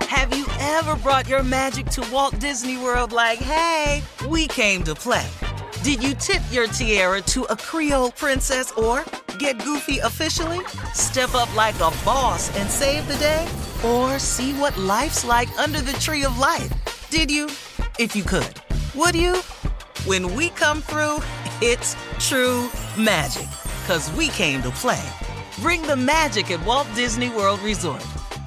Have you ever brought your magic to Walt Disney World like, hey, we came to play? Did you tip your tiara to a Creole princess or get goofy officially? Step up like a boss and save the day? Or see what life's like under the tree of life? Did you? If you could. Would you? When we come through, it's true magic. 'Cause we came to play. Bring the magic at Walt Disney World Resort.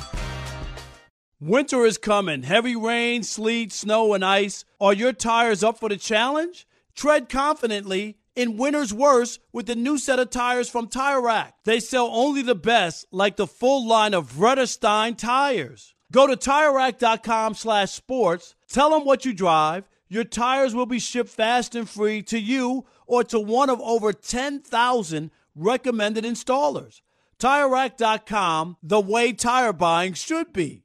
Winter is coming. Heavy rain, sleet, snow, and ice. Are your tires up for the challenge? Tread confidently in winter's worst with the new set of tires from Tire Rack. They sell only the best, like the full line of Vredestein tires. Go to TireRack.com/sports. Tell them what you drive. Your tires will be shipped fast and free to you or to one of over 10,000 recommended installers. TireRack.com, the way tire buying should be.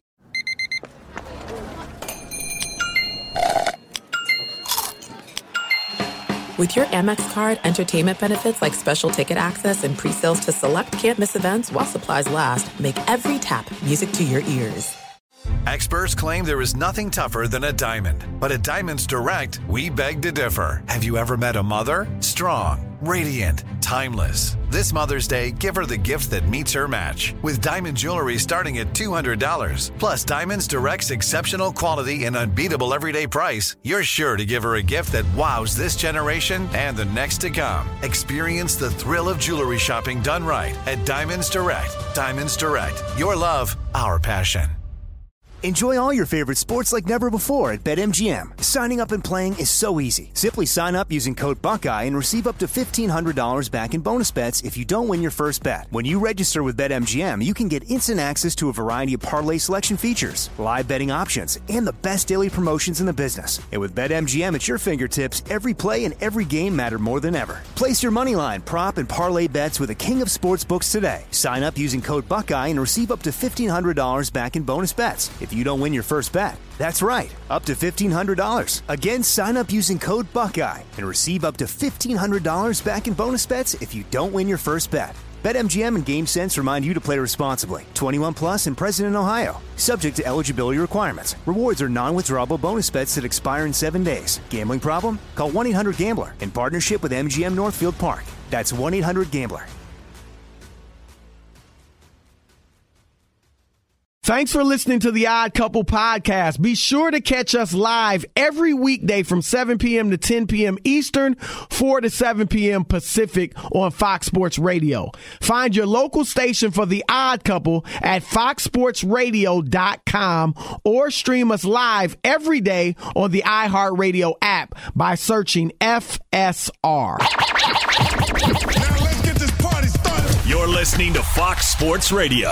With your Amex card, entertainment benefits like special ticket access and pre-sales to select can't-miss events while supplies last make every tap music to your ears. Experts claim there is nothing tougher than a diamond. But at Diamonds Direct, we beg to differ. Have you ever met a mother? Strong, radiant, timeless. This Mother's Day, give her the gift that meets her match. With diamond jewelry starting at $200. Plus Diamonds Direct's exceptional quality and unbeatable everyday price, you're sure to give her a gift that wows this generation and the next to come. Experience the thrill of jewelry shopping done right at Diamonds Direct. Diamonds Direct. Your love, our passion. Enjoy all your favorite sports like never before at BetMGM. Signing up and playing is so easy. Simply sign up using code Buckeye and receive up to $1,500 back in bonus bets if you don't win your first bet. When you register with BetMGM, you can get instant access to a variety of parlay selection features, live betting options, and the best daily promotions in the business. And with BetMGM at your fingertips, every play and every game matter more than ever. Place your moneyline, prop, and parlay bets with the king of sportsbooks today. Sign up using code Buckeye and receive up to $1,500 back in bonus bets if you don't win your first bet. That's right, up to $1,500. Again, sign up using code Buckeye and receive up to $1,500 back in bonus bets if you don't win your first bet. BetMGM and GameSense remind you to play responsibly. 21 plus and present in Ohio. Subject to eligibility requirements. Rewards are non-withdrawable bonus bets that expire in 7 days. Gambling problem? Call 1-800-GAMBLER in partnership with MGM Northfield Park. That's 1-800-GAMBLER. Thanks for listening to the Odd Couple podcast. Be sure to catch us live every weekday from 7 p.m. to 10 p.m. Eastern, 4 to 7 p.m. Pacific on Fox Sports Radio. Find your local station for the Odd Couple at foxsportsradio.com or stream us live every day on the iHeartRadio app by searching FSR. Now let's get this party started. You're listening to Fox Sports Radio.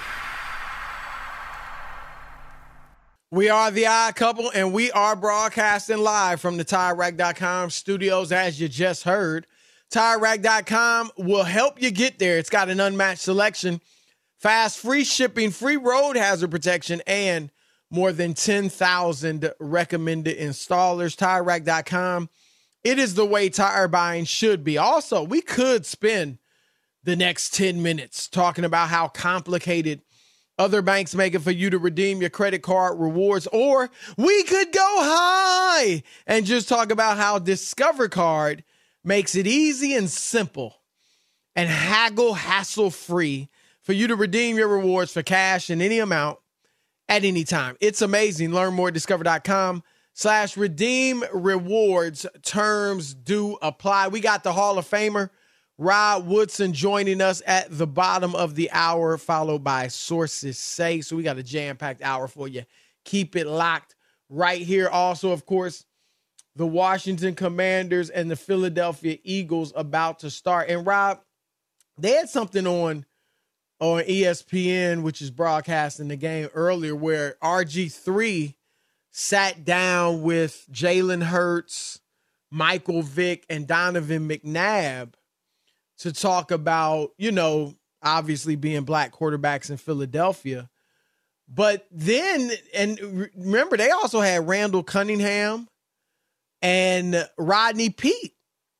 We are the Odd Couple, and we are broadcasting live from the TireRack.com studios, as you just heard. TireRack.com will help you get there. It's got an unmatched selection, fast, free shipping, free road hazard protection, and more than 10,000 recommended installers. TireRack.com, it is the way tire buying should be. Also, we could spend the next 10 minutes talking about how complicated other banks make it for you to redeem your credit card rewards, or we could go high and just talk about how Discover Card makes it easy and simple and hassle-free for you to redeem your rewards for cash in any amount at any time. It's amazing. Learn more at discover.com/redeem rewards. Terms do apply. We got the Hall of Famer Rod Woodson joining us at the bottom of the hour, followed by Sources Say. So we got a jam-packed hour for you. Keep it locked right here. Also, of course, the Washington Commanders and the Philadelphia Eagles about to start. And Rob, they had something on ESPN, which is broadcasting the game earlier, where RG3 sat down with Jalen Hurts, Michael Vick, and Donovan McNabb to talk about, obviously being black quarterbacks in Philadelphia. But then, and remember, they also had Randall Cunningham and Rodney Peete.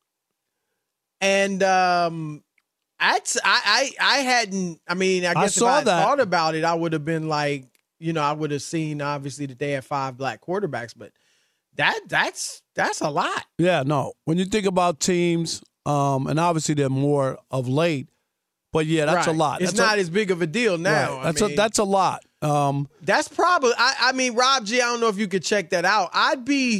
And I hadn't, I guess if I had thought about it, I would have been like, I would have seen obviously that they had 5 black quarterbacks, but that's a lot. Yeah, no. When you think about teams, and obviously they're more of late, but yeah, that's a lot. It's not as big of a deal now. Right. That's a lot. That's probably. I mean, Rob G. I don't know if you could check that out. I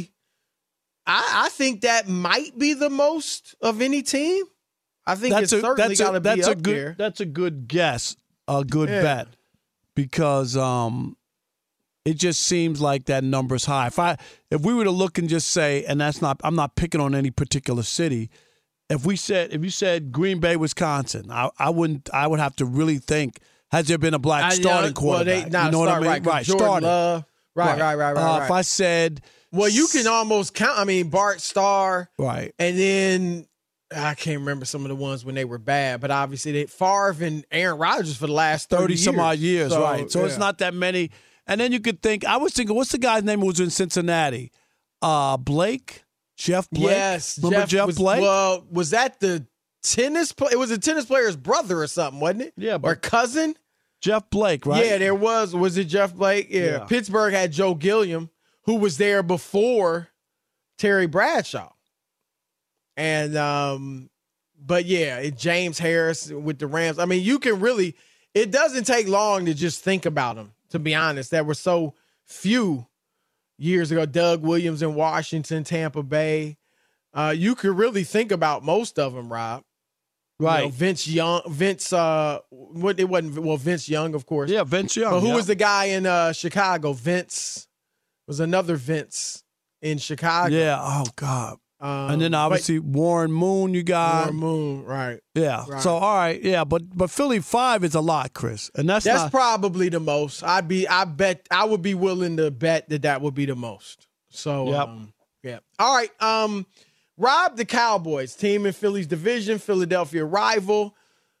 think that might be the most of any team. I think it's certainly got to be up there. That's a good guess, a good bet, because it just seems like that number's high. If we were to look and just say, and I'm not picking on any particular city. If you said Green Bay, Wisconsin, I would have to really think, has there been a black starting quarterback? You know what I mean? Right, starting. Right. If I said, well, you can almost count. I mean, Bart Starr, right, and then I can't remember some of the ones when they were bad, but obviously Favre and Aaron Rodgers for the last 30 some odd years, so, right? So it's not that many. And then you could think. I was thinking, what's the guy's name who was in Cincinnati? Blake. Jeff Blake? Yes. Remember Jeff Blake? Well, was that the tennis player? It was a tennis player's brother or something, wasn't it? Yeah. Or cousin? Jeff Blake, right? Yeah, there was. Was it Jeff Blake? Yeah. Pittsburgh had Joe Gilliam, who was there before Terry Bradshaw. And, but yeah, James Harris with the Rams. I mean, you can really, it doesn't take long to just think about them, to be honest. There were so few years ago. Doug Williams in Washington, Tampa Bay. You could really think about most of them, Rob. Right. Vince Young, Vince Young, of course. Yeah, Vince Young. But who was the guy in Chicago? Vince was another Vince in Chicago. Yeah. Oh, God. And then obviously Warren Moon, you got. Warren Moon, right. Yeah. Right. So, all right. Yeah. But Philly 5 is a lot, Chris. And that's probably the most. I would be willing to bet that would be the most. So, yeah. All right. Rob, the Cowboys, team in Philly's division, Philadelphia rival,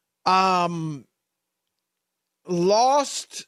lost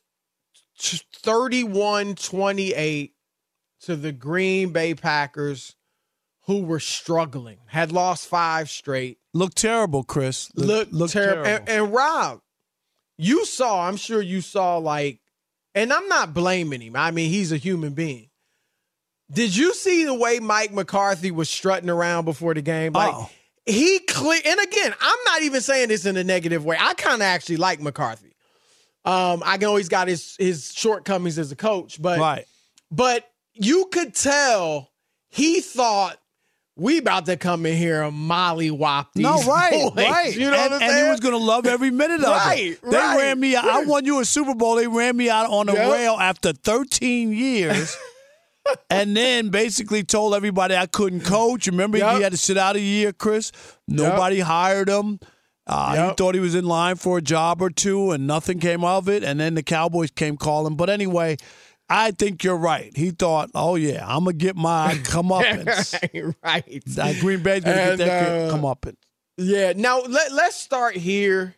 31-28 to the Green Bay Packers, who were struggling, had lost 5 straight. Looked terrible, Chris. Looked terrible. And Rob, I'm sure you saw, and I'm not blaming him. I mean, he's a human being. Did you see the way Mike McCarthy was strutting around before the game? And again, I'm not even saying this in a negative way. I kind of actually like McCarthy. I know he's got his shortcomings as a coach, but you could tell he thought, we about to come in here and mollywop these boys. Right. You know what I'm saying? And he was going to love every minute of it. They ran me out. I won you a Super Bowl. They ran me out on the rail after 13 years. And then basically told everybody I couldn't coach. Remember, he had to sit out a year, Chris. Nobody hired him. He thought he was in line for a job or two, and nothing came of it. And then the Cowboys came calling. But anyway, I think you're right. He thought, oh, yeah, I'm going to get my comeuppance. Right. Green Bay's going to get that comeuppance. Yeah. Now, let's start here.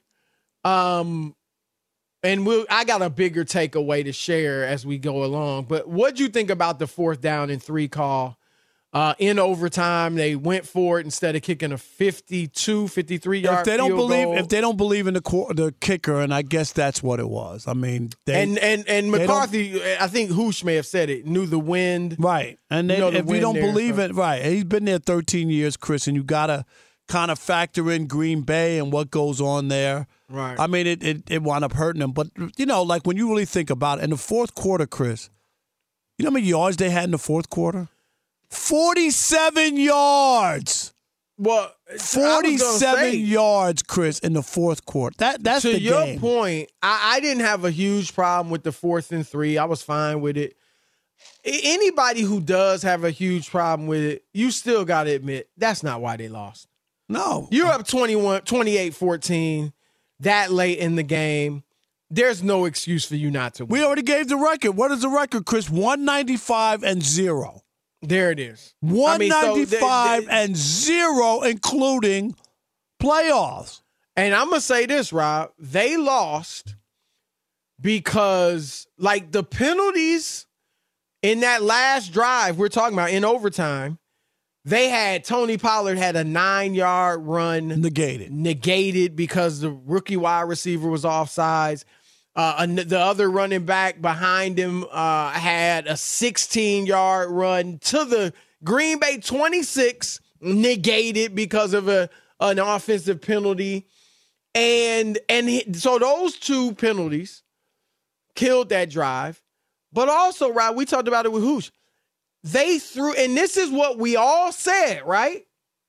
And I got a bigger takeaway to share as we go along. But what'd you think about the 4th down and 3 call? In overtime, they went for it instead of kicking a 53-yard field goal. If they don't believe in the kicker, and I guess that's what it was. I mean, and McCarthy, I think Hoosh may have said it, knew the wind. Right. And if you don't believe it, right. He's been there 13 years, Chris, and you got to kind of factor in Green Bay and what goes on there. Right. I mean, it wound up hurting them. But, when you really think about it, in the fourth quarter, Chris, you know how many yards they had in the fourth quarter? 47 yards. Well, 47 yards, Chris, in the fourth quarter. That's the game. To your point, I didn't have a huge problem with the 4th and 3. I was fine with it. Anybody who does have a huge problem with it, you still got to admit, that's not why they lost. No. You're up 28-14 that late in the game. There's no excuse for you not to win. We already gave the record. What is the record, Chris? 195-0. There it is. 195-0, including playoffs. And I'm going to say this, Rob. They lost because, the penalties in that last drive we're talking about in overtime, Tony Pollard had a 9-yard run. Negated because the rookie wide receiver was offsides. The other running back behind him had a 16-yard run to the Green Bay 26, negated because of an offensive penalty. So those two penalties killed that drive. But also, Rob, we talked about it with Hoosh. They threw, and this is what we all said, right?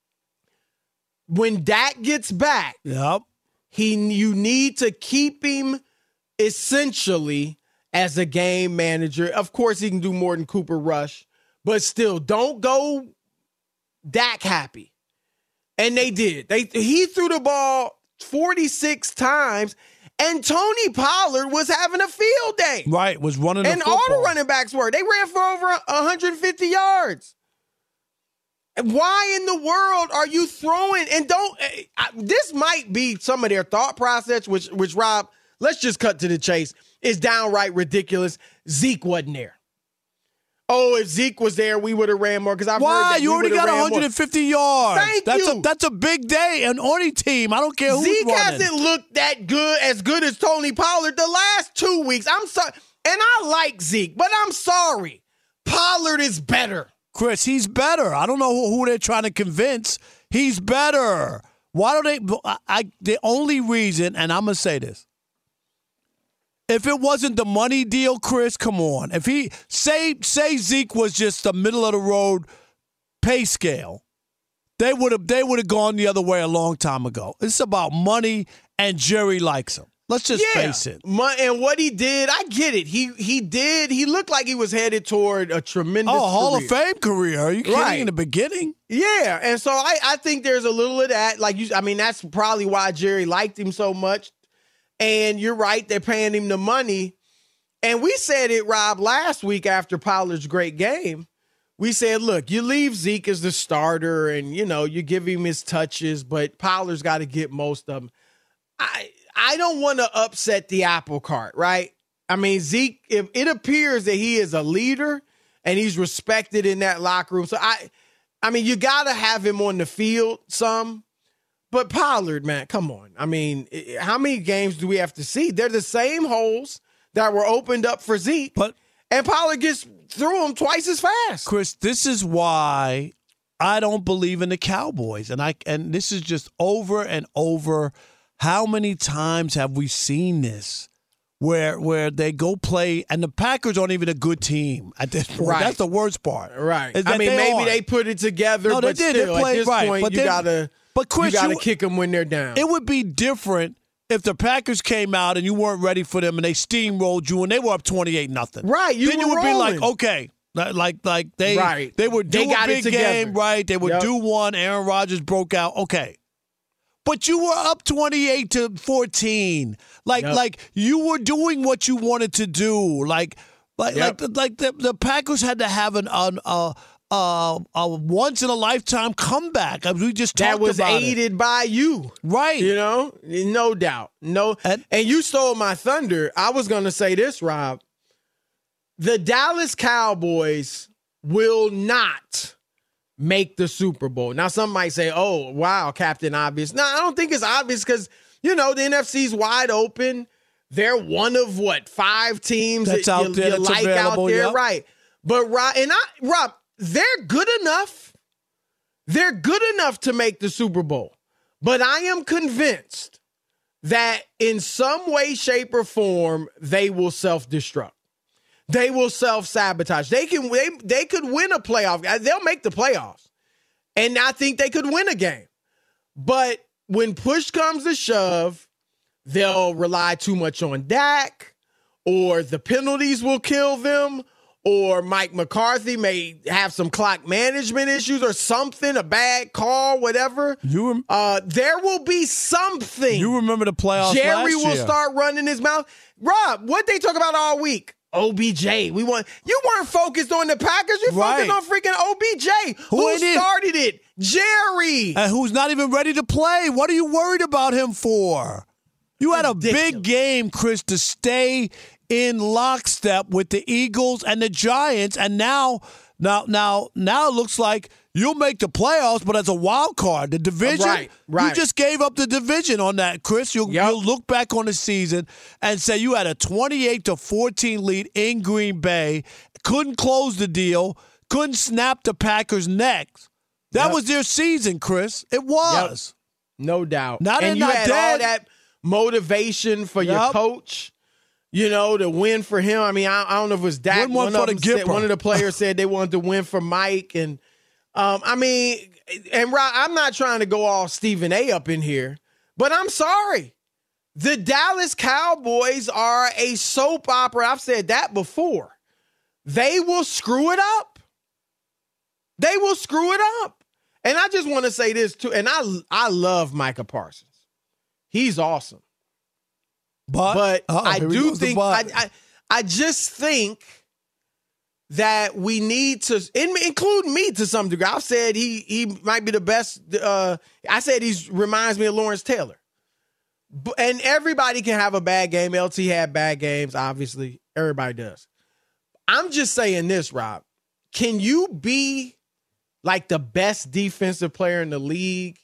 When Dak gets back, you need to keep him essentially as a game manager. Of course, he can do more than Cooper Rush, but still, don't go Dak happy. And they did. He threw the ball 46 times, and Tony Pollard was having a field day. Right, was running the football. And all the running backs were. They ran for over 150 yards. And why in the world are you throwing? And this might be some of their thought process, which Rob, let's just cut to the chase, is downright ridiculous. Zeke wasn't there. Oh, if Zeke was there, we would have ran more. Because Why? You already got 150 yards. Thank you. That's a big day on any team. I don't care who's running. Zeke hasn't looked that good, as good as Tony Pollard the last 2 weeks. I'm sorry. And I like Zeke, but I'm sorry. Pollard is better. Chris, he's better. I don't know who they're trying to convince. He's better. Why don't they? The only reason, and I'm going to say this. If it wasn't the money deal, Chris, come on. If he say Zeke was just a middle of the road pay scale, they would have gone the other way a long time ago. It's about money, and Jerry likes him. Let's just face it. And what he did, I get it. He looked like he was headed toward a tremendous Hall career. of Fame career. Are you kidding? Right. In the beginning? Yeah, and so I think there's a little of that. That's probably why Jerry liked him so much. And you're right, they're paying him the money. And we said it, Rob, last week after Pollard's great game. We said, look, you leave Zeke as the starter and, you give him his touches, but Pollard's got to get most of them. I don't want to upset the apple cart, right? I mean, Zeke, if it appears that he is a leader and he's respected in that locker room. So, you got to have him on the field some. But Pollard, man, come on. I mean, how many games do we have to see? They're the same holes that were opened up for Zeke, and Pollard gets through them twice as fast. Chris, this is why I don't believe in the Cowboys, and this is just over and over. How many times have we seen this where they go play, and the Packers aren't even a good team at this point? Right. That's the worst part. Right. Maybe they put it together, no, but they did. still, They played, at this right. point, but you got to... But Chris, you got to kick them when they're down. It would be different if the Packers came out and you weren't ready for them and they steamrolled you and they were up 28-0. Right. Then you would be like, okay. Like they would do a big game, right? They would do one. Aaron Rodgers broke out. Okay. But you were up 28-14. Like you were doing what you wanted to do. Like the Packers had to have a once in a lifetime comeback. We just talked about it. That was aided by you. Right. No doubt. And you stole my thunder. I was going to say this, Rob. The Dallas Cowboys will not make the Super Bowl. Now, some might say, oh, wow, Captain Obvious. No, I don't think it's obvious because, the NFC's wide open. They're one of, 5 teams that's out there, you like available, out there. yep. Right. But, Rob, they're good enough. They're good enough to make the Super Bowl. But I am convinced that in some way, shape, or form, they will self-destruct. They will self-sabotage. They could win a playoff. They'll make the playoffs. And I think they could win a game. But when push comes to shove, they'll rely too much on Dak, or the penalties will kill them, or Mike McCarthy may have some clock management issues or something, a bad call, whatever. There will be something. You remember the playoffs last year. Jerry will start running his mouth. Rob, what they talk about all week? OBJ. You weren't focused on the Packers. You're focused on freaking OBJ. Who started it? Jerry. And who's not even ready to play. What are you worried about him for? You had a big game, Chris, to stay in lockstep with the Eagles and the Giants, and now Now it looks like you'll make the playoffs, but as a wild card, the division, right. You just gave up the division on that, Chris. You'll look back on the season and say you had a 28-14 lead in Green Bay, couldn't close the deal, couldn't snap the Packers' necks. That was their season, Chris. It was. Yep. No doubt. Now they're and you not had dead. all that motivation for your coach, to win for him. I mean, I don't know if it was Dak. One of the players said they wanted to win for Mike. And, Rob, I'm not trying to go all Stephen A. up in here, but I'm sorry. The Dallas Cowboys are a soap opera. I've said that before. They will screw it up. They will screw it up. And I just want to say this, too, and I love Micah Parsons. He's awesome. But I do think I just think that we need to include me to some degree. I've said he might be the best. I said he reminds me of Lawrence Taylor. And everybody can have a bad game. LT had bad games, obviously. Everybody does. I'm just saying this, Rob. Can you be like the best defensive player in the league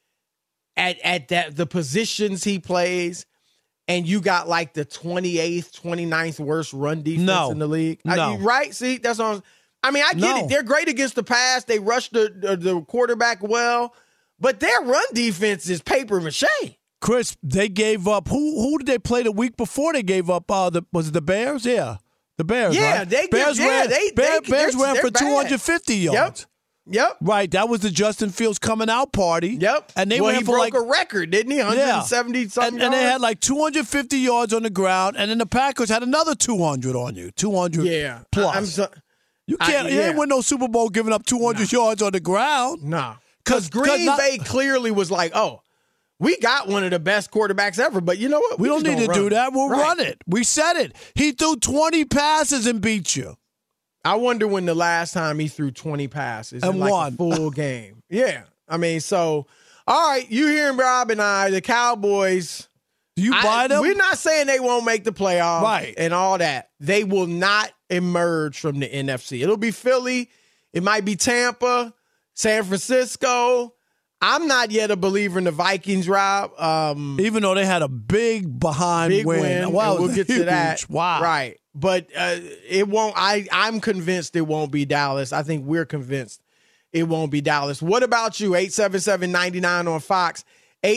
at the positions he plays, and you got like the 28th, 29th worst run defense in the league? No. Right? See, that's on. I mean, I get it. They're great against the pass. They rush the quarterback well, but their run defense is paper mache. Chris, they gave up. Who did they play the week before they gave up? Was it the Bears? Yeah. The Bears, yeah, right? Bears ran for 250 yards. Yep. Right. That was the Justin Fields coming out party. Yep. And they he broke a record, didn't he? 170 something. And they had like 250 yards on the ground, and then the Packers had another 200 on you. 200 plus. You can't win no Super Bowl giving up 200 yards on the ground. No. Because Green Bay clearly was like, we got one of the best quarterbacks ever, but you know what? We don't need to do that. We'll run it. We said it. He threw 20 passes and beat you. I wonder when the last time he threw 20 passes and in like won a full game. Yeah. I mean, so, all right, you hearing Rob and I, the Cowboys. Do you buy them? We're not saying they won't make the playoffs right. and all that. They will not emerge from the NFC. It'll be Philly. It might be Tampa, San Francisco. I'm not yet a believer in the Vikings, Rob. Even though they had a big win. Wow, we'll get to that. Wow. Right. But it won't. I'm convinced it won't be Dallas. I think we're convinced it won't be Dallas. What about you? 877-99 on Fox.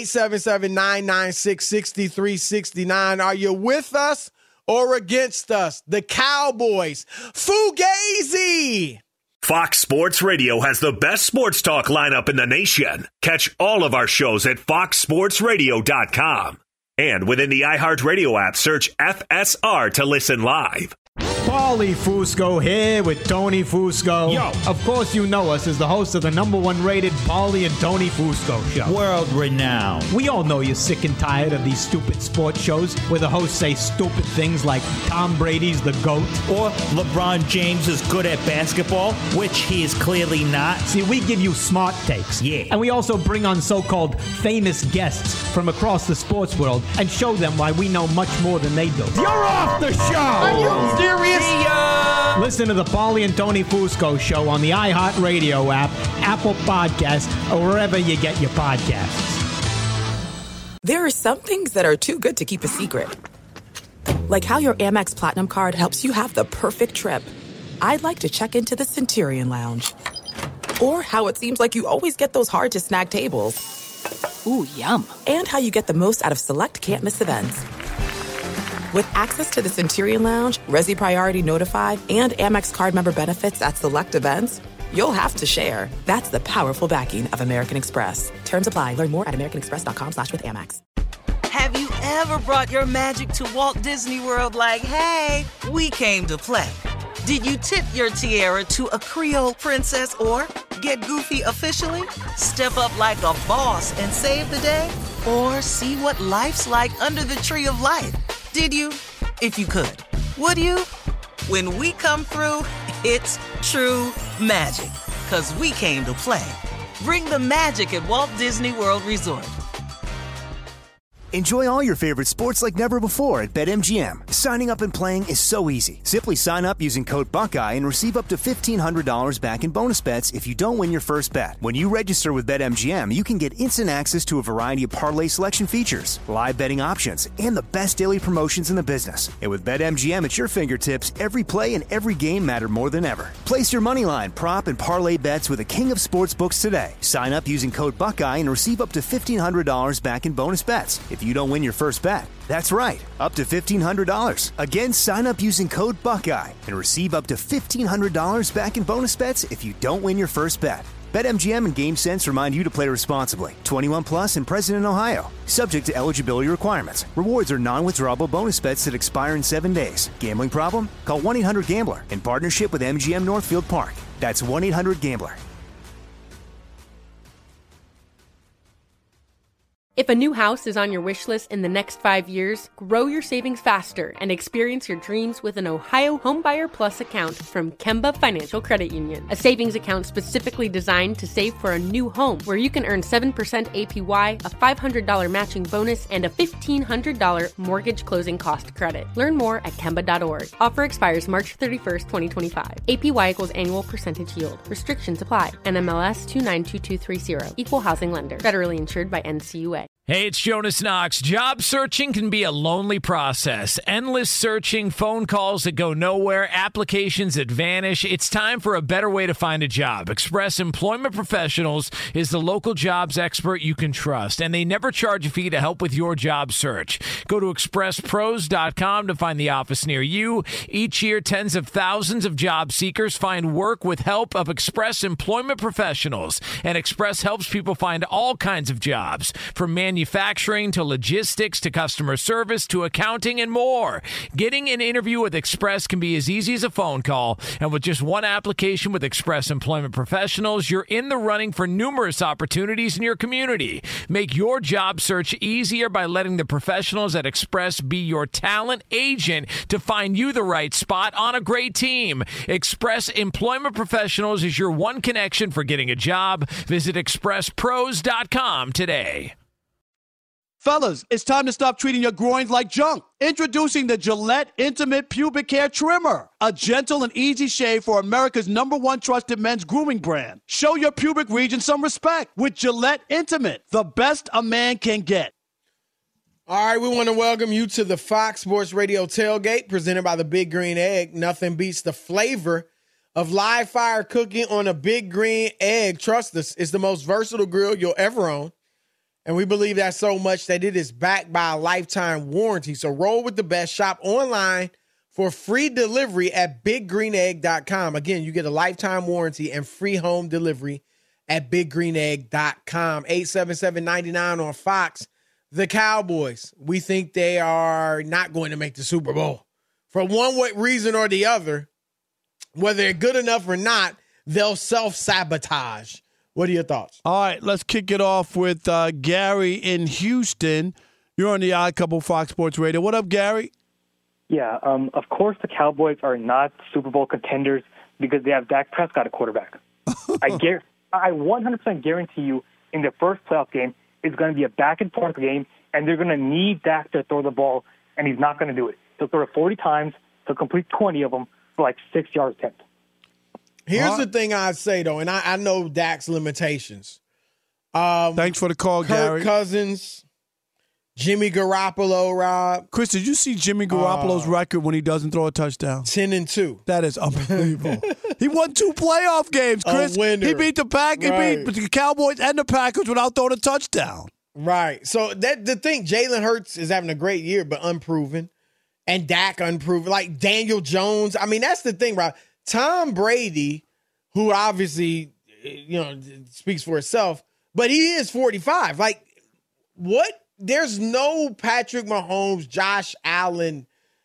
877-996-6369. Are you with us or against us? The Cowboys. Fugazi. Fox Sports Radio has the best sports talk lineup in the nation. Catch all of our shows at foxsportsradio.com. And within the iHeartRadio app, search FSR to listen live. Paulie Fusco here with Tony Fusco. Yo. Of course you know us as the host of the #1 rated Paulie and Tony Fusco show. World renowned. We all know you're sick and tired of these stupid sports shows where the hosts say stupid things like Tom Brady's the GOAT. Or LeBron James is good at basketball, which he is clearly not. See, we give you smart takes. Yeah. And we also bring on so-called famous guests from across the sports world and show them why we know much more than they do. You're off the show! Are you serious? Listen to the Paulie and Tony Fusco show on the iHeartRadio app, Apple Podcasts, or wherever you get your podcasts. There are some things that are too good to keep a secret. Like how your Amex Platinum card helps you have the perfect trip. I'd like to check into the Centurion Lounge. Or how it seems like you always get those hard-to-snag tables. Ooh, yum. And how you get the most out of select can't-miss events. With access to the Centurion Lounge, Resi Priority Notified, and Amex card member benefits at select events, you'll have to share. That's the powerful backing of American Express. Terms apply. Learn more at americanexpress.com/withAmex. Have you ever brought your magic to Walt Disney World like, hey, we came to play? Did you tip your tiara to a Creole princess or get goofy officially? Step up like a boss and save the day? Or see what life's like under the tree of life? Did you? If you could. Would you? When we come through, it's true magic. 'Cause we came to play. Bring the magic at Walt Disney World Resort. Enjoy all your favorite sports like never before at BetMGM. Signing up and playing is so easy. Simply sign up using code Buckeye and receive up to $1,500 back in bonus bets if you don't win your first bet. When you register with BetMGM, you can get instant access to a variety of parlay selection features, live betting options, and the best daily promotions in the business. And with BetMGM at your fingertips, every play and every game matter more than ever. Place your moneyline, prop, and parlay bets with the king of sportsbooks today. Sign up using code Buckeye and receive up to $1,500 back in bonus bets if you don't win your first bet. That's right, up to $1,500. Again, sign up using code Buckeye and receive up to $1,500 back in bonus bets if you don't win your first bet. BetMGM and GameSense remind you to play responsibly. 21 plus and present in Ohio. Subject to eligibility requirements. Rewards are non-withdrawable bonus bets that expire in 7 days. Gambling problem? Call 1-800-GAMBLER in partnership with MGM Northfield Park. That's 1-800-GAMBLER. If a new house is on your wish list in the next 5 years, grow your savings faster and experience your dreams with an Ohio Homebuyer Plus account from Kemba Financial Credit Union. A savings account specifically designed to save for a new home, where you can earn 7% APY, a $500 matching bonus, and a $1,500 mortgage closing cost credit. Learn more at Kemba.org. Offer expires March 31st, 2025. APY equals annual percentage yield. Restrictions apply. NMLS 292230. Equal housing lender. Federally insured by NCUA. Hey, it's Jonas Knox. Job searching can be a lonely process. Endless searching, phone calls that go nowhere, applications that vanish. It's time for a better way to find a job. Express Employment Professionals is the local jobs expert you can trust, and they never charge a fee to help with your job search. Go to expresspros.com to find the office near you. Each year, tens of thousands of job seekers find work with help of Express Employment Professionals, and Express helps people find all kinds of jobs, from manufacturing to logistics to customer service to accounting and more. Getting an interview with Express can be as easy as a phone call, and with just one application with Express Employment Professionals, you're in the running for numerous opportunities in your community. Make your job search easier by letting the professionals at Express be your talent agent to find you the right spot on a great team. Express Employment Professionals is your one connection for getting a job. Visit expresspros.com today. Fellas, it's time to stop treating your groins like junk. Introducing the Gillette Intimate Pubic Hair Trimmer, a gentle and easy shave for America's #1 trusted men's grooming brand. Show your pubic region some respect with Gillette Intimate, the best a man can get. All right, we want to welcome you to the Fox Sports Radio tailgate presented by the Big Green Egg. Nothing beats the flavor of live fire cooking on a Big Green Egg. Trust us, it's the most versatile grill you'll ever own. And we believe that so much that it is backed by a lifetime warranty. So roll with the best. Shop online for free delivery at biggreenegg.com. Again, you get a lifetime warranty and free home delivery at biggreenegg.com. 877-99 on Fox. The Cowboys, we think they are not going to make the Super Bowl. For one reason or the other, whether they're good enough or not, they'll self-sabotage. What are your thoughts? All right, let's kick it off with Gary in Houston. You're on the Odd Couple Fox Sports Radio. What up, Gary? Yeah, of course the Cowboys are not Super Bowl contenders because they have Dak Prescott at quarterback. I 100% guarantee you in the first playoff game, it's going to be a back-and-forth game, and they're going to need Dak to throw the ball, and he's not going to do it. He'll throw it 40 times. He'll complete 20 of them for like 6 yards attempt. Here's the thing I'd say, though, and I know Dak's limitations. Thanks for the call, Gary. Kirk Cousins, Jimmy Garoppolo, Rob. Chris, did you see Jimmy Garoppolo's record when he doesn't throw a touchdown? 10-2. That is unbelievable. He won 2 playoff games, Chris. He beat the Packers, Right. he beat the Cowboys and the Packers without throwing a touchdown. Right. So the thing, Jalen Hurts is having a great year, but unproven. And Dak unproven. Like Daniel Jones. I mean, that's the thing, Rob. Tom Brady, who obviously, speaks for itself, but he is 45. Like, what? There's no Patrick Mahomes, Josh Allen,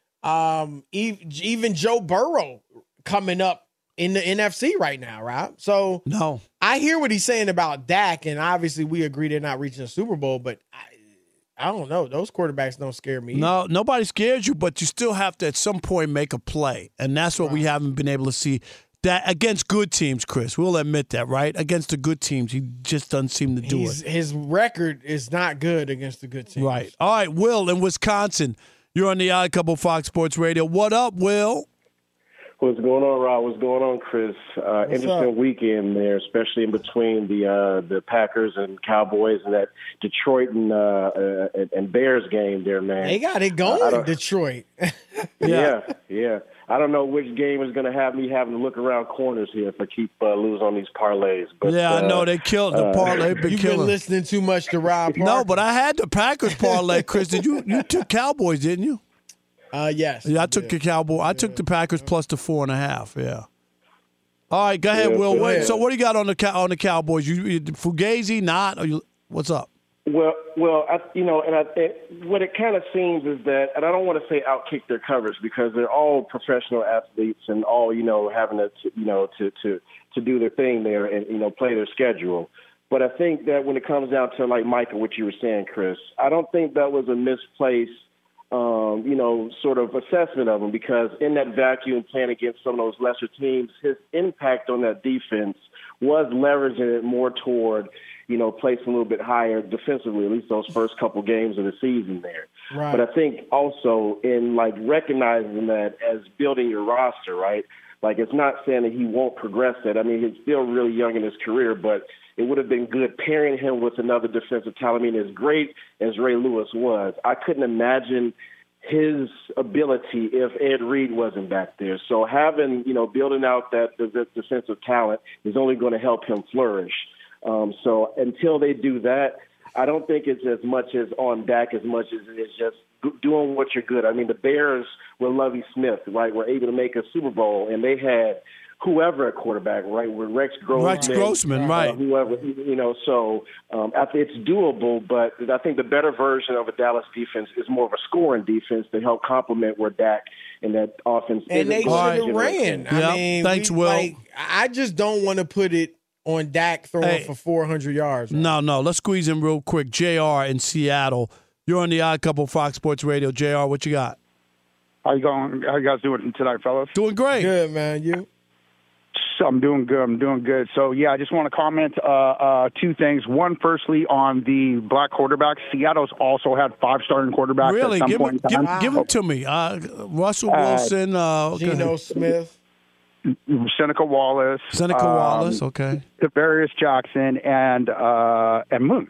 even Joe Burrow coming up in the NFC right now, right? So no, I hear what he's saying about Dak, and obviously we agree they're not reaching a Super Bowl, but I don't know. Those quarterbacks don't scare me. No, nobody scares you, but you still have to at some point make a play, and that's what we haven't been able to see that against good teams, Chris. We'll admit that, right? Against the good teams, he just doesn't seem to do it. His record is not good against the good teams. Right. All right, Will in Wisconsin. You're on the Odd Couple Fox Sports Radio. What up, Will? What's going on, Rob? What's going on, Chris? Interesting weekend there, especially in between the Packers and Cowboys and that Detroit and Bears game there, man. They got it going, Detroit. Yeah. I don't know which game is going to have me having to look around corners here if I keep losing on these parlays. But, I know they killed the parlay. You've been listening too much to Rob Parker. No, but I had the Packers parlay, Chris. Did you took Cowboys, didn't you? Yes. Yeah, I took the Cowboys. I took the Packers plus the 4.5. Yeah. All right, go ahead, Will. So what do you got on the Cowboys? You Fugazi, not? Or what's up? Well, what it kind of seems is that, and I don't want to say outkick their coverage because they're all professional athletes and all having to do their thing there and play their schedule. But I think that when it comes down to like Micah, what you were saying, Chris, I don't think that was a misplaced sort of assessment of him, because in that vacuum playing against some of those lesser teams, his impact on that defense was leveraging it more toward, placing a little bit higher defensively, at least those first couple games of the season there. Right. But I think also in recognizing that as building your roster, right? Like, it's not saying that he won't progress that. I mean, he's still really young in his career, but it would have been good pairing him with another defensive talent. I mean, as great as Ray Lewis was, I couldn't imagine his ability if Ed Reed wasn't back there. So having, building out that defensive talent is only going to help him flourish. So until they do that, I don't think it's as much as on Dak as much as it is just doing what you're good. I mean, the Bears with Lovie Smith, right, were able to make a Super Bowl, and they had whoever at quarterback, right, with Rex Grossman, right. Whoever, so it's doable, but I think the better version of a Dallas defense is more of a scoring defense to help complement where Dak and that offense and they should have ran. I mean, thanks, Will. I just don't want to put it on Dak throwing for 400 yards. Right? No. Let's squeeze in real quick. JR in Seattle. You're on the Odd Couple Fox Sports Radio. JR, what you got? How you guys doing tonight, fellas? Doing great. Good, man. You? I'm doing good. So, I just want to comment two things. One, firstly, on the black quarterbacks. Seattle's also had 5 starting quarterbacks really? at some point in time. Give them to me. Russell Wilson. Geno Smith. Seneca Wallace. Okay. Tavarius Jackson and Moon.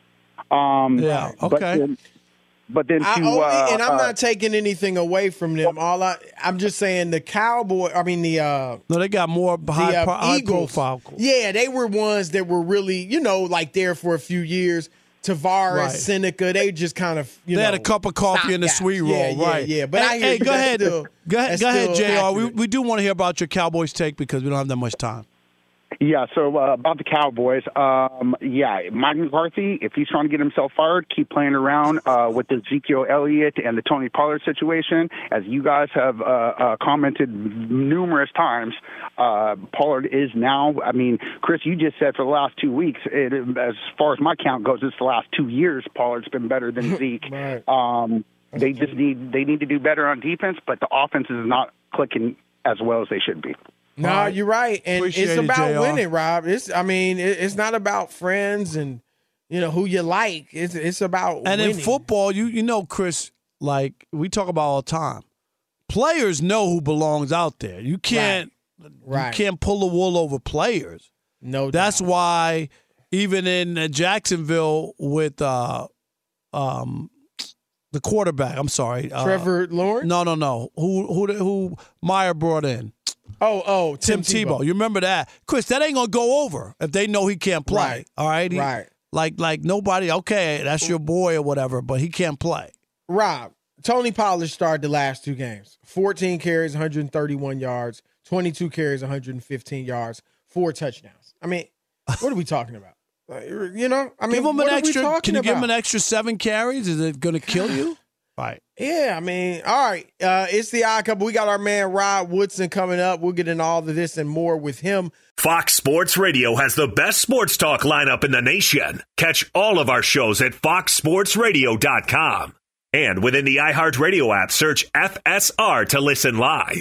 Okay. But then and I'm not taking anything away from them. I'm just saying the Cowboy. I mean no, they got more high profile. Yeah, they were ones that were really there for a few years. Tavares, Seneca, they just kind of they had a cup of coffee in the sweet roll, right? Yeah. But hey, go ahead, JR. We do want to hear about your Cowboys take because we don't have that much time. Yeah, so about the Cowboys, Mike McCarthy, if he's trying to get himself fired, keep playing around with the Ezekiel Elliott and the Tony Pollard situation. As you guys have commented numerous times, Pollard is now, I mean, Chris, you just said for the last 2 weeks, as far as my count goes, it's the last 2 years Pollard's been better than Zeke. Right. They need to do better on defense, but the offense is not clicking as well as they should be. No, you're right, and it's about winning, Rob. It's not about friends and who you like. It's about winning. In football, Chris, like we talk about all the time, players know who belongs out there. You can't pull the wool over players. No, that's why even in Jacksonville with the quarterback, I'm sorry, Trevor Lawrence. No. Who Meyer brought in? Oh, Tim Tebow. You remember that? Chris, that ain't going to go over if they know he can't play. Right. All right? Right. Like nobody, okay, that's your boy or whatever, but he can't play. Rob, Tony Pollard started the last 2 games. 14 carries, 131 yards, 22 carries, 115 yards, 4 touchdowns. I mean, what are we talking about? Give him an extra. Can you give him an extra 7 carries? Is it going to kill you? Right. Yeah, all right. It's the Odd Couple. We got our man Rod Woodson coming up. We'll get into all of this and more with him. Fox Sports Radio has the best sports talk lineup in the nation. Catch all of our shows at foxsportsradio.com. And within the iHeartRadio app, search FSR to listen live.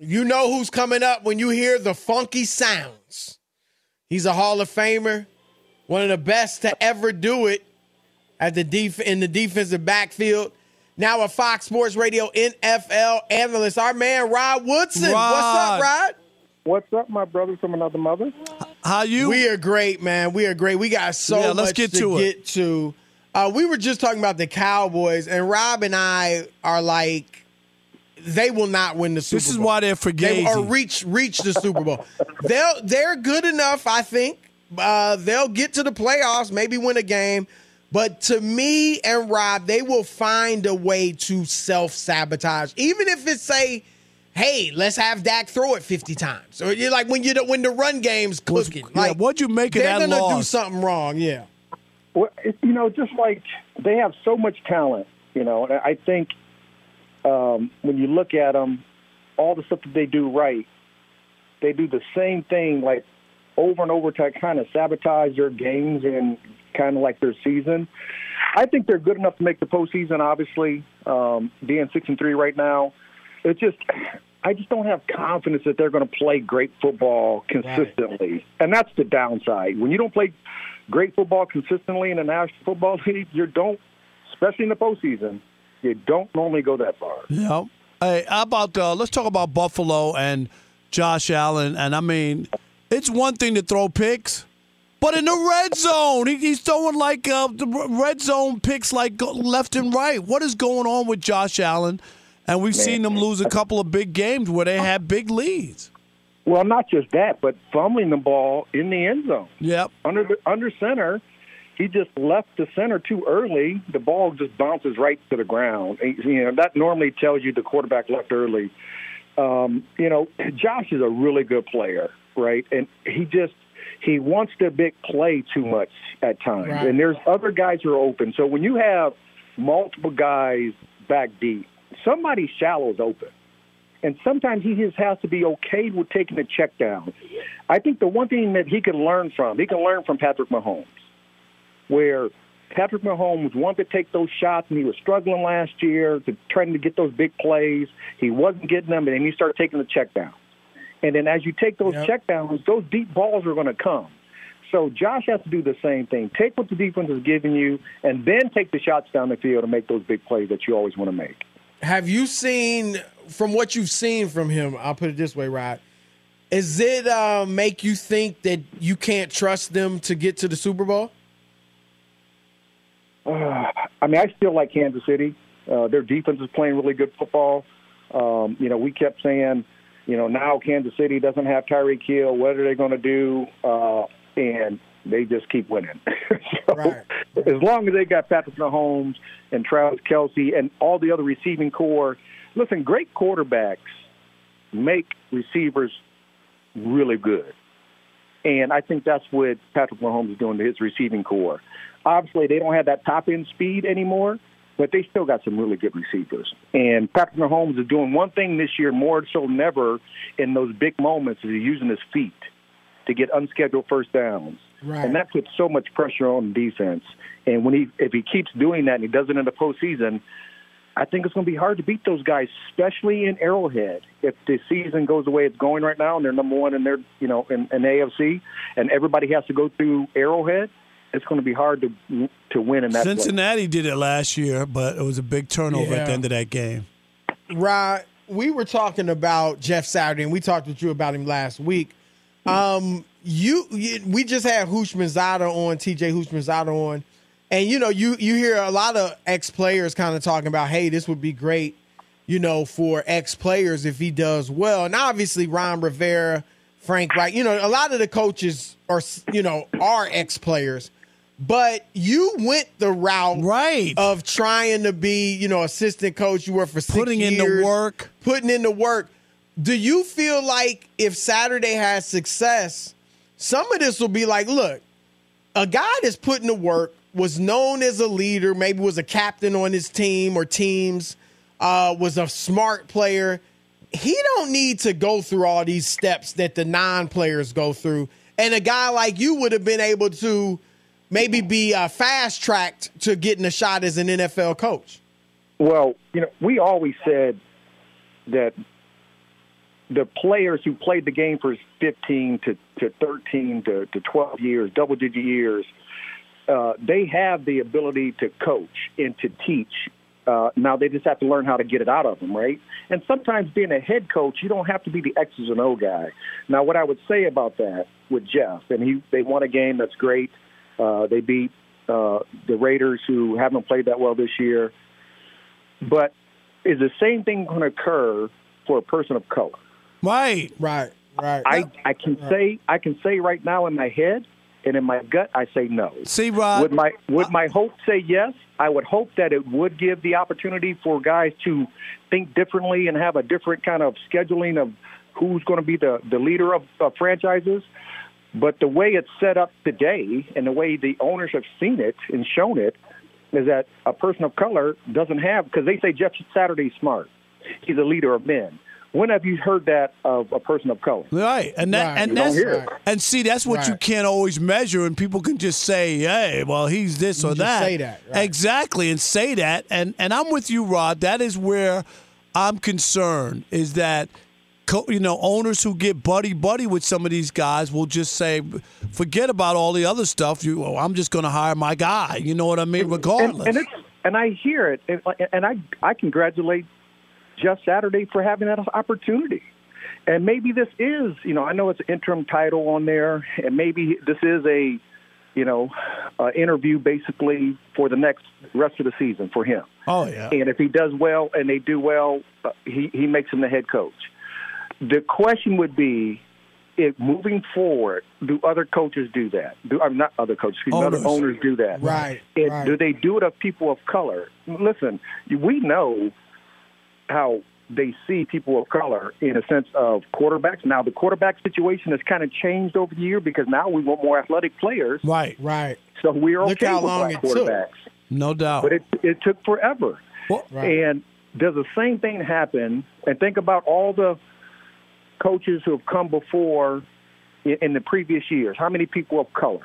You know who's coming up when you hear the funky sounds. He's a Hall of Famer, one of the best to ever do it at in the defensive backfield. Now a Fox Sports Radio NFL analyst, our man Rod Woodson. Rod. What's up, Rod? What's up, my brother from another mother? How you? We are great, man. We are great. We got so much to get to. We were just talking about the Cowboys, and Rob and I are like, they will not win the Super Bowl. This is why they're forgetting. Or reach the Super Bowl. They're good enough, I think. They'll get to the playoffs, maybe win a game. But to me and Rob, they will find a way to self-sabotage. Even if it's hey, let's have Dak throw it 50 times. Or you're like when the run game's cooking. What'd you make of that loss? They're going to do something wrong, yeah. Well, just like they have so much talent, and I think when you look at them, all the stuff that they do right, they do the same thing like over and over to kind of sabotage their games and kind of like their season. I think they're good enough to make the postseason, obviously, being 6-3 right now. I just don't have confidence that they're going to play great football consistently. Right. And that's the downside. When you don't play great football consistently in the National Football League, especially in the postseason, you don't normally go that far. Yeah. Hey, how about let's talk about Buffalo and Josh Allen. And, I mean, it's one thing to throw picks, but in the red zone, he's throwing like the red zone picks like left and right. What is going on with Josh Allen? And we've seen them lose a couple of big games where they had big leads. Well, not just that, but fumbling the ball in the end zone. Yep. Under center, he just left the center too early. The ball just bounces right to the ground. That normally tells you the quarterback left early. Josh is a really good player, right? And he wants the big play too much at times. Right. And there's other guys who are open. So when you have multiple guys back deep, somebody shallow is open. And sometimes he just has to be okay with taking a check down. I think the one thing that he can learn from Patrick Mahomes, where Patrick Mahomes wanted to take those shots, and he was struggling last year trying to get those big plays. He wasn't getting them, and then you start taking the check down. And then as you take those check downs, those deep balls are going to come. So Josh has to do the same thing. Take what the defense is giving you, and then take the shots down the field and make those big plays that you always want to make. Have you seen, from what you've seen from him, I'll put it this way, Rod, is it make you think that you can't trust them to get to the Super Bowl? I still like Kansas City. Their defense is playing really good football. We kept saying, now Kansas City doesn't have Tyreek Hill. What are they going to do? And they just keep winning. As long as they got Patrick Mahomes and Travis Kelce and all the other receiving core, listen, great quarterbacks make receivers really good. And I think that's what Patrick Mahomes is doing to his receiving core. Obviously, they don't have that top-end speed anymore, but they still got some really good receivers. And Patrick Mahomes is doing one thing this year more so than ever in those big moments, is using his feet to get unscheduled first downs. Right. And that puts so much pressure on defense. And if he keeps doing that and he does it in the postseason, I think it's going to be hard to beat those guys, especially in Arrowhead. If the season goes the way it's going right now and they're number one in their, in AFC, and everybody has to go through Arrowhead, it's going to be hard to win in that Cincinnati did it last year, but it was a big turnover at the end of that game. Rod, we were talking about Jeff Saturday, and we talked with you about him last week. We just had Houshmandzadeh on, TJ Houshmandzadeh on, and you hear a lot of ex-players kind of talking about, hey, this would be great, for ex-players if he does well. And obviously Ron Rivera, Frank Reich, a lot of the coaches are ex-players. But you went the route of trying to be, assistant coach. You were for 6 years. Putting in the work. Do you feel like if Saturday has success, some of this will be like, look, a guy that's putting the work, was known as a leader, maybe was a captain on his team or teams, was a smart player. He don't need to go through all these steps that the non-players go through. And a guy like you would have been able to maybe be fast-tracked to getting a shot as an NFL coach. Well, we always said that the players who played the game for 15 to 13 to 12 years, double-digit years, they have the ability to coach and to teach. Now they just have to learn how to get it out of them, right? And sometimes being a head coach, you don't have to be the X's and O guy. Now, what I would say about that with Jeff, and they won a game that's great. They beat the Raiders, who haven't played that well this year. But is the same thing going to occur for a person of color? Right. I can say right now in my head and in my gut, I say no. See, Rod, would my hope say yes? I would hope that it would give the opportunity for guys to think differently and have a different kind of scheduling of who's going to be the leader of franchises. But the way it's set up today and the way the owners have seen it and shown it is that a person of color doesn't have, because they say Jeff Saturday's smart. He's a leader of men. When have you heard that of a person of color? Right, and see, that's what you can't always measure, and people can just say, "Hey, well, he's this or that." Say that, right. Exactly, and say that, and I'm with you, Rod. That is where I'm concerned. Is that owners who get buddy with some of these guys will just say, "Forget about all the other stuff. I'm just going to hire my guy." You know what I mean? Regardless, and I hear it, and I congratulate Jeff Saturday for having that opportunity. And maybe this is, I know it's an interim title on there, and maybe this is a, interview basically for the next rest of the season for him. Oh, yeah. And if he does well and they do well, he makes him the head coach. The question would be, if moving forward, do other coaches do that? Not other coaches, other owners do that? Right. Do they do it of people of color? Listen, we know how they see people of color in a sense of quarterbacks. Now, the quarterback situation has kind of changed over the year because now we want more athletic players. Right. So we're okay Look how with long black it quarterbacks. took. No doubt. But it took forever. And does the same thing happen? And think about all the coaches who have come before in the previous years. How many people of color?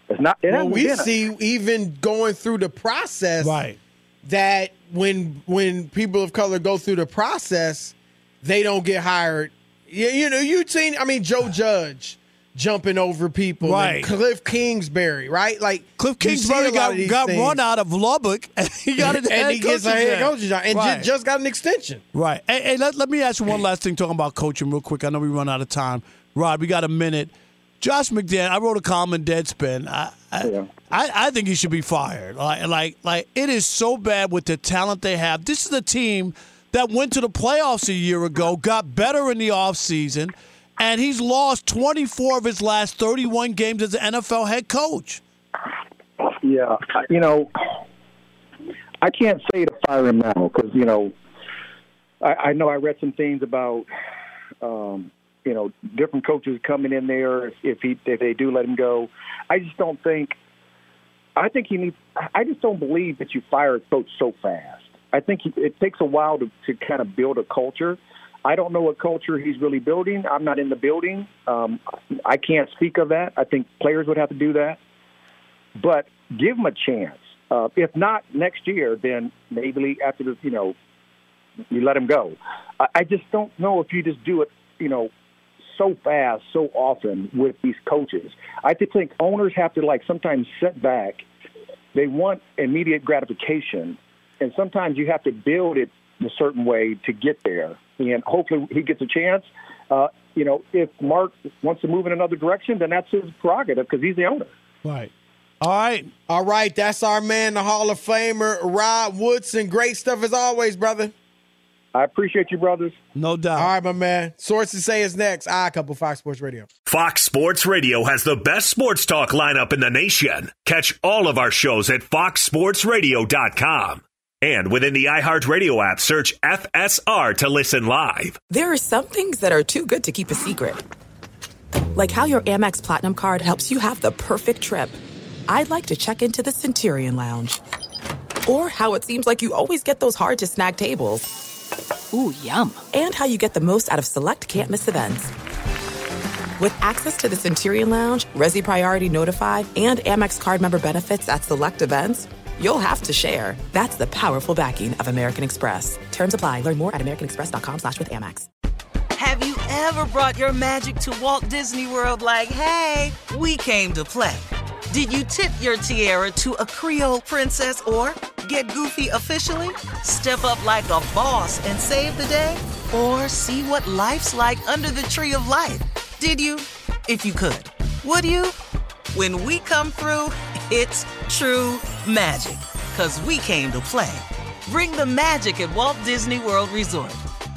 We see even going through the process, right? That when people of color go through the process, they don't get hired. You've seen, Joe Judge jumping over people, right? And Cliff Kingsbury, right? Like Cliff Kingsbury got run out of Lubbock, and he got a head coaching job, and just got an extension. Right. Hey, let me ask you one last thing, talking about coaching real quick. I know we run out of time. Rod, we got a minute. Josh McDaniels, I wrote a column in Deadspin. I think he should be fired. Like it is so bad with the talent they have. This is a team that went to the playoffs a year ago, got better in the offseason, and he's lost 24 of his last 31 games as an NFL head coach. Yeah, I can't say to fire him now because, I know I read some things about different coaches coming in there if they do let him go. I just don't think. I just don't believe that you fire a coach so fast. I think it takes a while to kind of build a culture. I don't know what culture he's really building. I'm not in the building. I can't speak of that. I think players would have to do that. But give him a chance. If not next year, then maybe after the you let him go. I just don't know if you just do it so fast, so often with these coaches. I just think owners have to sometimes sit back. They want immediate gratification, and sometimes you have to build it a certain way to get there. And hopefully he gets a chance. If Mark wants to move in another direction, then that's his prerogative because he's the owner. Right. All right. That's our man, the Hall of Famer, Rod Woodson. Great stuff as always, brother. I appreciate you, brothers. No doubt. All right, my man. Sources say is next. Couple Fox Sports Radio. Fox Sports Radio has the best sports talk lineup in the nation. Catch all of our shows at foxsportsradio.com. And within the iHeartRadio app, search FSR to listen live. There are some things that are too good to keep a secret. Like how your Amex Platinum card helps you have the perfect trip. I'd like to check into the Centurion Lounge. Or how it seems like you always get those hard-to-snag tables. Ooh, yum. And how you get the most out of select can't-miss events. With access to the Centurion Lounge, Resi Priority Notified, and Amex card member benefits at select events, you'll have to share. That's the powerful backing of American Express. Terms apply. Learn more at americanexpress.com/withAmex. Have you Ever brought your magic to Walt Disney World like, hey, we came to play? Did you tip your tiara to a Creole princess or get goofy officially? Step up like a boss and save the day? Or see what life's like under the tree of life? Did you? If you could. Would you? When we come through, it's true magic. 'Cause we came to play. Bring the magic at Walt Disney World Resort.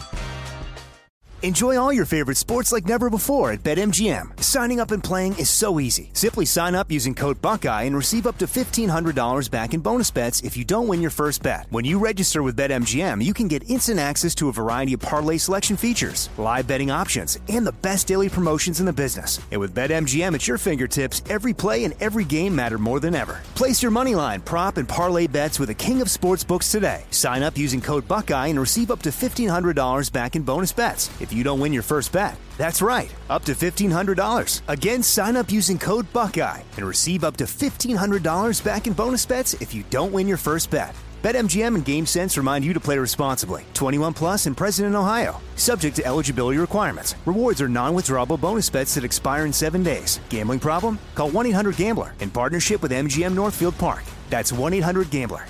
Enjoy all your favorite sports like never before at BetMGM. Signing up and playing is so easy. Simply sign up using code Buckeye and receive up to $1,500 back in bonus bets if you don't win your first bet. When you register with BetMGM, you can get instant access to a variety of parlay selection features, live betting options, and the best daily promotions in the business. And with BetMGM at your fingertips, every play and every game matter more than ever. Place your moneyline, prop, and parlay bets with the king of sportsbooks today. Sign up using code Buckeye and receive up to $1,500 back in bonus bets if you don't win your first bet. That's right, up to $1,500. Again, sign up using code Buckeye and receive up to $1,500 back in bonus bets if you don't win your first bet. BetMGM and GameSense remind you to play responsibly. 21 plus and present in Ohio. Subject to eligibility requirements. Rewards are non-withdrawable bonus bets that expire in 7 days. Gambling problem? Call 1-800-GAMBLER in partnership with MGM Northfield Park. That's 1-800-GAMBLER.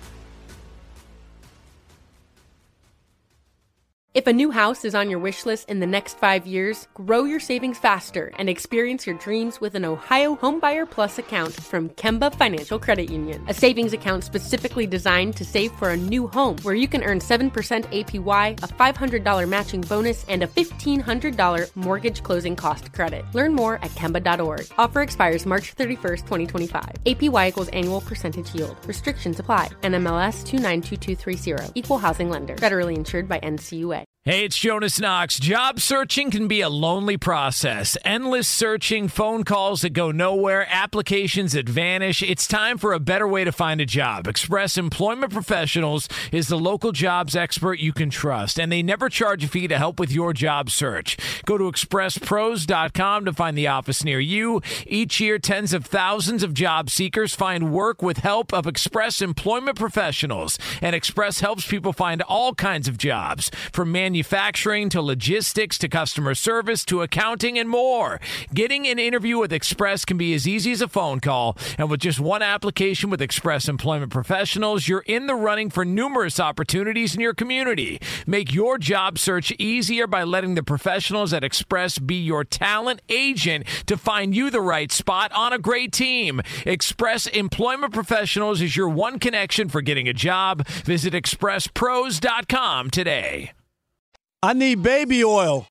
If a new house is on your wish list in the next 5 years, grow your savings faster and experience your dreams with an Ohio Homebuyer Plus account from Kemba Financial Credit Union. A savings account specifically designed to save for a new home where you can earn 7% APY, a $500 matching bonus, and a $1,500 mortgage closing cost credit. Learn more at Kemba.org. Offer expires March 31st, 2025. APY equals annual percentage yield. Restrictions apply. NMLS 292230. Equal housing lender. Federally insured by NCUA. Hey, it's Jonas Knox. Job searching can be a lonely process. Endless searching, phone calls that go nowhere, applications that vanish. It's time for a better way to find a job. Express Employment Professionals is the local jobs expert you can trust, and they never charge a fee to help with your job search. Go to expresspros.com to find the office near you. Each year, tens of thousands of job seekers find work with help of Express Employment Professionals, and Express helps people find all kinds of jobs, from manufacturing to logistics to customer service to accounting and more. Getting an interview with Express can be as easy as a phone call, and with just one application with Express Employment Professionals, you're in the running for numerous opportunities in your community. Make your job search easier by letting the professionals at Express be your talent agent to find you the right spot on a great team. Express Employment Professionals is your one connection for getting a job. Visit expresspros.com today. I need baby oil.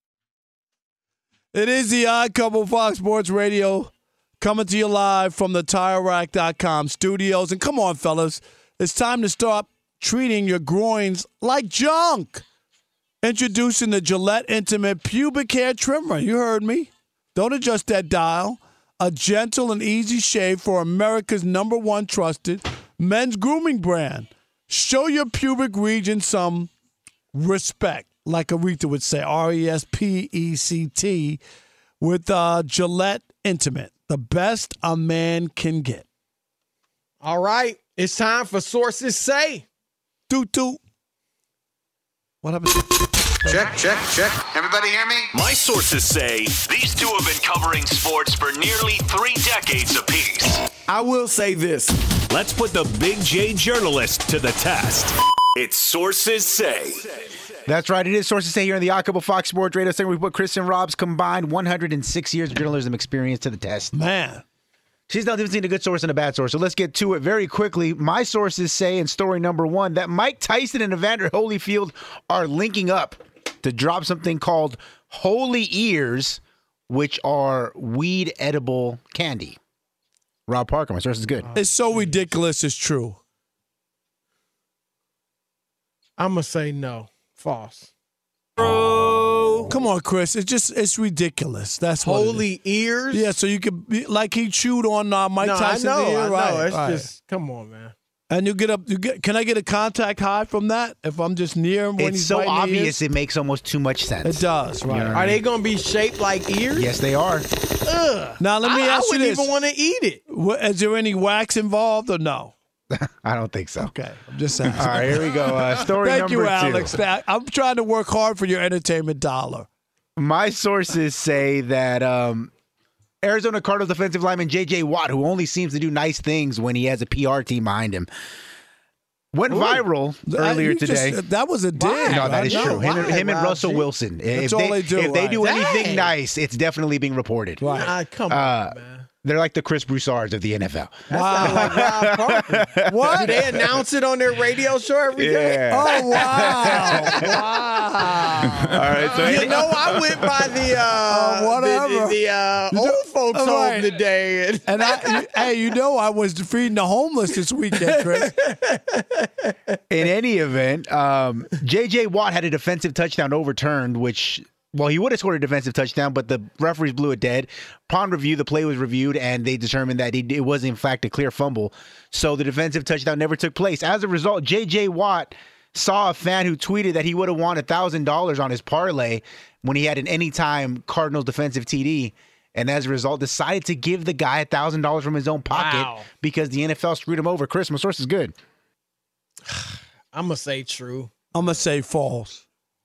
It is the Odd Couple Fox Sports Radio coming to you live from the TireRack.com studios. And come on, fellas, it's time to stop treating your groins like junk. Introducing the Gillette Intimate Pubic Hair Trimmer. You heard me. Don't adjust that dial. A gentle and easy shave for America's #1 trusted men's grooming brand. Show your pubic region some respect. Like Aretha would say, RESPECT, with Gillette Intimate, the best a man can get. All right, it's time for Sources Say. Toot toot. What happened? Check. Everybody hear me? My sources say these two have been covering sports for nearly 3 decades apiece. I will say this. Let's put the Big J journalist to the test. It's Sources Say. That's right. It is Sources Say here in the Odd Couple Fox Sports Radio Center. We put Chris and Rob's combined 106 years of journalism experience to the test. Man. She's not even seen a good source and a bad source. So let's get to it very quickly. My sources say in story number 1 that Mike Tyson and Evander Holyfield are linking up to drop something called Holy Ears, which are weed edible candy. Rob Parker, my source is good. It's so ridiculous, it's true. I'm going to say no. False. Come on, Chris. It's ridiculous. That's what Holy Ears? Yeah, so you could be like he chewed on Mike Tyson's ear. I know. Right, it's just, come on, man. And can I get a contact high from that if I'm just near him when it's he's so biting obvious it makes almost too much sense. It does, right. Are they going to be shaped like ears? Yes, they are. Ugh. Now, let me ask you this. I wouldn't even want to eat it. Is there any wax involved or no? I don't think so. Okay, I'm just saying. All right, here we go. Story Thank number you, 2. Alex. I'm trying to work hard for your entertainment dollar. My sources say that Arizona Cardinals defensive lineman J.J. Watt, who only seems to do nice things when he has a PR team behind him, went viral earlier today. That was a dig. No, that is true. Him and Russell Wilson. That's all they do. If they do anything Dang. nice, it's definitely being reported. Right. Come on, man. They're like the Chris Broussards of the NFL. Wow. Like Rob Parker. What? Do they announce it on their radio show every day? Yeah. Oh, wow. Wow. All right. So You know, I went by the old folks home today. And I was feeding the homeless this weekend, Chris. In any event, J.J. Watt had a defensive touchdown overturned, which, well, he would have scored a defensive touchdown, but the referees blew it dead. Upon review, the play was reviewed, and they determined that it was, in fact, a clear fumble. So the defensive touchdown never took place. As a result, J.J. Watt saw a fan who tweeted that he would have won $1,000 on his parlay when he had an anytime Cardinals defensive TD. And as a result, decided to give the guy $1,000 from his own pocket because the NFL screwed him over. Chris, my source is good. I'm going to say true. I'm going to say false.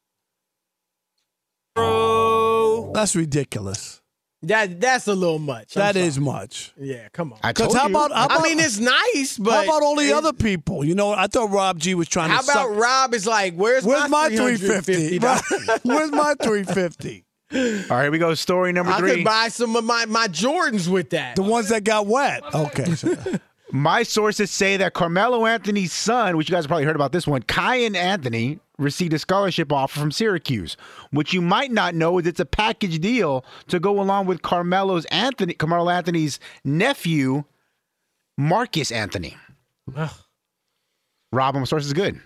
True. That's ridiculous. That's a little much. That is much. Yeah, come on. Because how about I mean, it's nice, but how about all the other people? You know, I thought Rob G was trying how to. about Rob is like, where's my $350? Where's my $350? All right, here we go. Story number 3. I could buy some of my Jordans with that. The ones that got wet. Okay. My sources say that Carmelo Anthony's son, which you guys have probably heard about this one, Kyan Anthony, received a scholarship offer from Syracuse. What you might not know is it's a package deal to go along with Carmelo Anthony's nephew, Marcus Anthony. Rob, my source is good.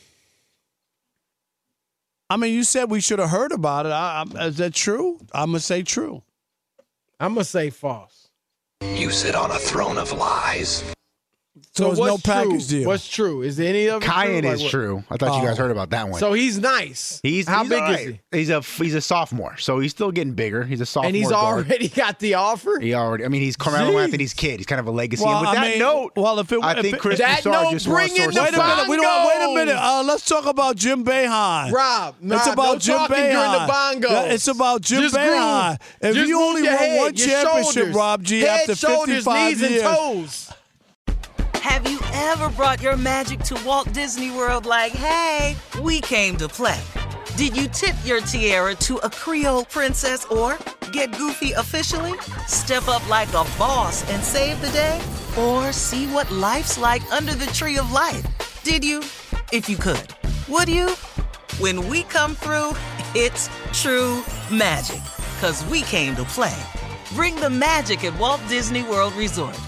I mean, you said we should have heard about it. Is that true? I'm going to say true. I'm going to say false. You sit on a throne of lies. So there's no package deal. What's true? Is any of it Kyan true? is true. I thought you guys heard about that one. So he's nice. How big is he? He's a sophomore, so he's still getting bigger. He's a sophomore. And he's already got the offer? He's Carmelo Anthony's kid. He's kind of a legacy. And with that note, I think Chris Broussard just bring in the Wait a minute. Let's talk about Jim Boeheim. Rob, it's about Jim Boeheim. During the bongos. It's about Jim Boeheim. If you only won one championship, Rob G, after 55 years. years. Toes. Have you ever brought your magic to Walt Disney World like, hey, we came to play? Did you tip your tiara to a Creole princess or get goofy officially? Step up like a boss and save the day? Or see what life's like under the tree of life? Did you? If you could. Would you? When we come through, it's true magic. 'Cause we came to play. Bring the magic at Walt Disney World Resort.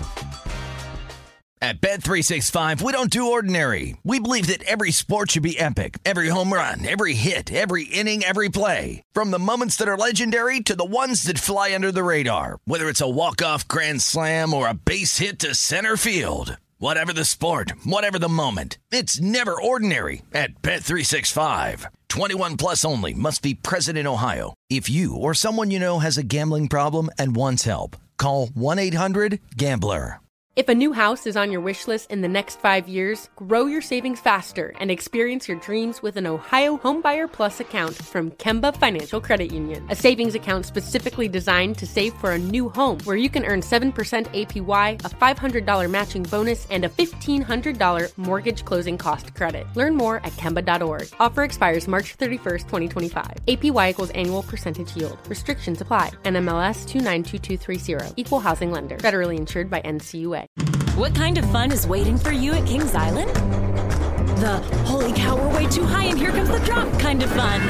At Bet365, we don't do ordinary. We believe that every sport should be epic. Every home run, every hit, every inning, every play. From the moments that are legendary to the ones that fly under the radar. Whether it's a walk-off grand slam or a base hit to center field. Whatever the sport, whatever the moment. It's never ordinary at Bet365. 21 plus only. Must be present in Ohio. If you or someone you know has a gambling problem and wants help, call 1-800-GAMBLER. If a new house is on your wish list in the next 5 years, grow your savings faster and experience your dreams with an Ohio Homebuyer Plus account from Kemba Financial Credit Union. A savings account specifically designed to save for a new home where you can earn 7% APY, a $500 matching bonus, and a $1,500 mortgage closing cost credit. Learn more at Kemba.org. Offer expires March 31st, 2025. APY equals annual percentage yield. Restrictions apply. NMLS 292230. Equal housing lender. Federally insured by NCUA. What kind of fun is waiting for you at Kings Island? The holy cow, we're way too high and here comes the drop kind of fun.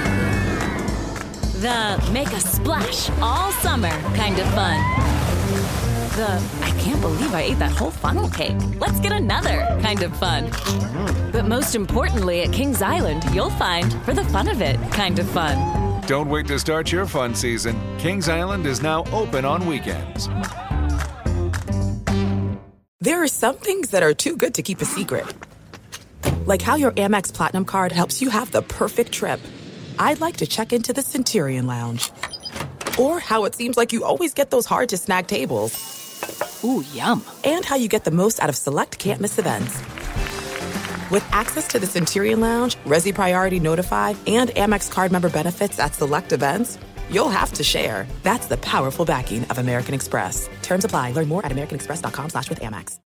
The make a splash all summer kind of fun. The I can't believe I ate that whole funnel cake. Let's get another kind of fun. But most importantly at Kings Island, you'll find for the fun of it kind of fun. Don't wait to start your fun season. Kings Island is now open on weekends. There are some things that are too good to keep a secret. Like how your Amex Platinum card helps you have the perfect trip. I'd like to check into the Centurion Lounge. Or how it seems like you always get those hard-to-snag tables. Ooh, yum. And how you get the most out of select can't-miss events. With access to the Centurion Lounge, Resi Priority Notified, and Amex card member benefits at select events, you'll have to share. That's the powerful backing of American Express. Terms apply. Learn more at americanexpress.com/withAmex.